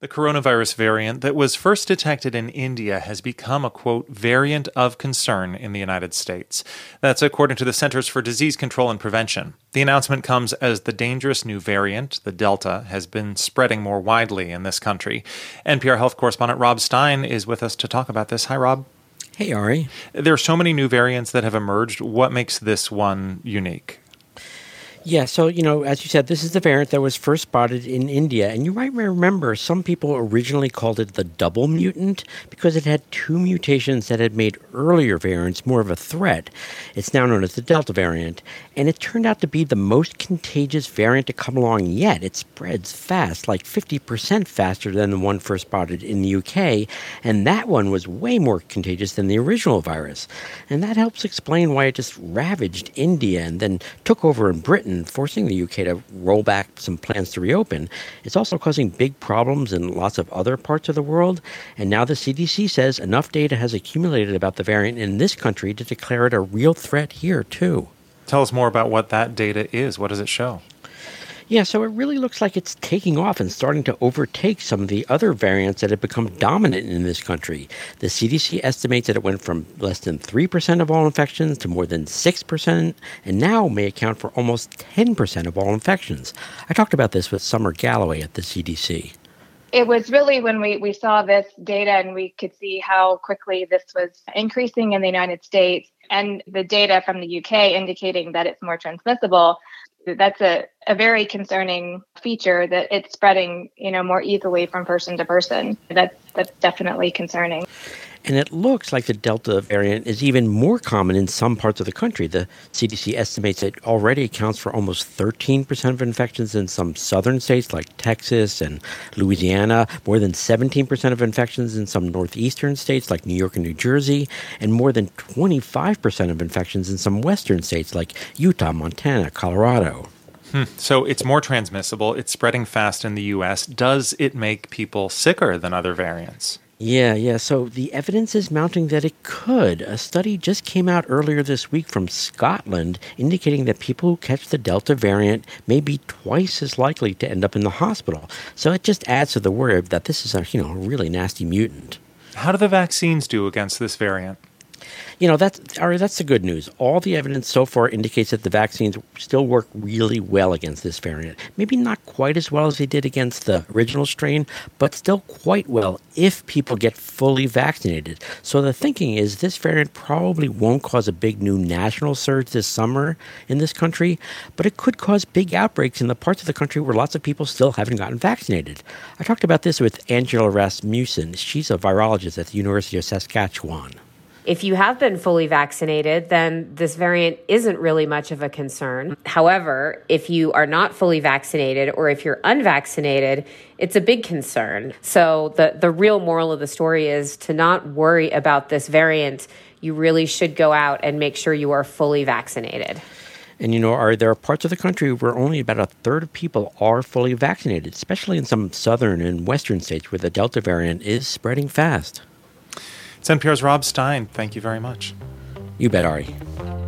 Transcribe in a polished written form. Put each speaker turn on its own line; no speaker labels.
The coronavirus variant that was first detected in India has become a, quote, variant of concern in the United States. That's according to the Centers for Disease Control and Prevention. The announcement comes as the dangerous new variant, the Delta, has been spreading more widely in this country. NPR health correspondent Rob Stein is with us to talk about this. Hi, Rob.
Hey, Ari.
There are so many new variants that have emerged. What makes this one unique?
Yeah, so, as you said, this is the variant that was first spotted in India. And you might remember some people originally called it the double mutant because it had two mutations that had made earlier variants more of a threat. It's now known as the Delta variant. And it turned out to be the most contagious variant to come along yet. It spreads fast, like 50% faster than the one first spotted in the UK. And that one was way more contagious than the original virus. And that helps explain why it just ravaged India and then took over in Britain, forcing the UK to roll back some plans to reopen. It's also causing big problems in lots of other parts of the world. And now the CDC says enough data has accumulated about the variant in this country to declare it a real threat here, too.
Tell us more about what that data is. What does it show?
Yeah, so it really looks like it's taking off and starting to overtake some of the other variants that have become dominant in this country. The CDC estimates that it went from less than 3% of all infections to more than 6%, and now may account for almost 10% of all infections. I talked about this with Summer Galloway at the CDC.
It was really when we saw this data and we could see how quickly this was increasing in the United States and the data from the UK indicating that it's more transmissible. That's a very concerning feature that it's spreading, more easily from person to person. That's definitely concerning.
And it looks like the Delta variant is even more common in some parts of the country. The CDC estimates it already accounts for almost 13% of infections in some southern states like Texas and Louisiana, more than 17% of infections in some northeastern states like New York and New Jersey, and more than 25% of infections in some western states like Utah, Montana, Colorado.
So it's more transmissible. It's spreading fast in the U.S. Does it make people sicker than other variants?
Yeah. So the evidence is mounting that it could. A study just came out earlier this week from Scotland indicating that people who catch the Delta variant may be twice as likely to end up in the hospital. So it just adds to the worry that this is a really nasty mutant.
How do the vaccines do against this variant?
That's the good news. All the evidence so far indicates that the vaccines still work really well against this variant. Maybe not quite as well as they did against the original strain, but still quite well if people get fully vaccinated. So the thinking is this variant probably won't cause a big new national surge this summer in this country, but it could cause big outbreaks in the parts of the country where lots of people still haven't gotten vaccinated. I talked about this with Angela Rasmussen. She's a virologist at the University of Saskatchewan.
If you have been fully vaccinated, then this variant isn't really much of a concern. However, if you are not fully vaccinated or if you're unvaccinated, it's a big concern. So the real moral of the story is to not worry about this variant. You really should go out and make sure you are fully vaccinated.
And, there are parts of the country where only about a third of people are fully vaccinated, especially in some southern and western states where the Delta variant is spreading fast.
It's NPR's Rob Stein. Thank you very much.
You bet, Ari.